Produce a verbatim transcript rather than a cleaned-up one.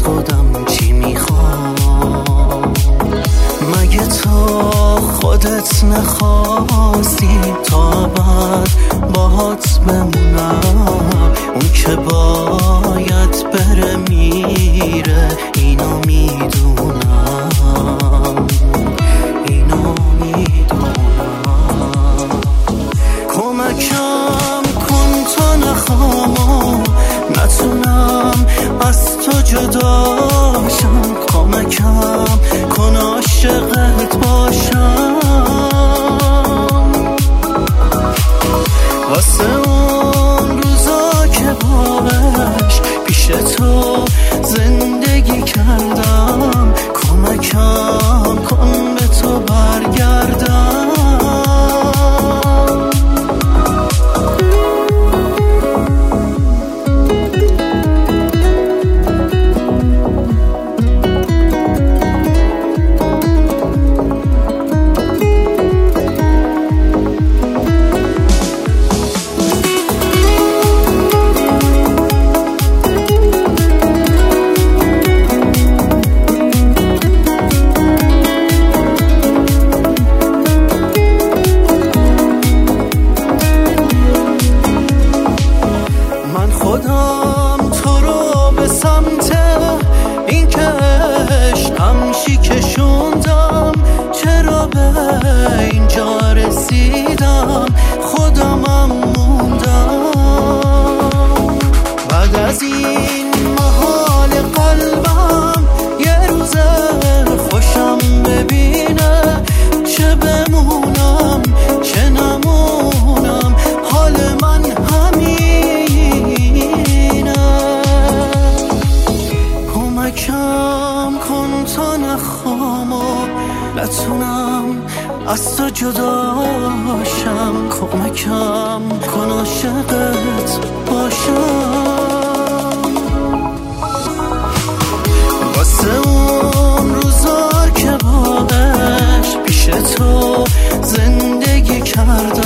خودم چی میخوام. مگه تو خودت نخواستی تا بعد باهات بمونم؟ اون که باید بره میره، اینو میدونم، اینو میدونم. کمکم کن تا نخوام نتونم از تو جداشم. کمکم کن عاشقت باشم، واسه اون روزا که باش پیش تو زندگی کردم. کمکم کن به تو برگردم. خودم تو رو به سمت این که عشقم کشوندم. چرا به اینجا رسیدم؟ خودمم موندم. بعد از این محال قلبم یه روز خوشم ببینه. چه بمونم چه نمونم، حال من کم کن تا نخوام و نتونم از تو جداشم. کمکم کن عاشقت باشم، واسه اون روزا که باش پیش تو زندگی کردم.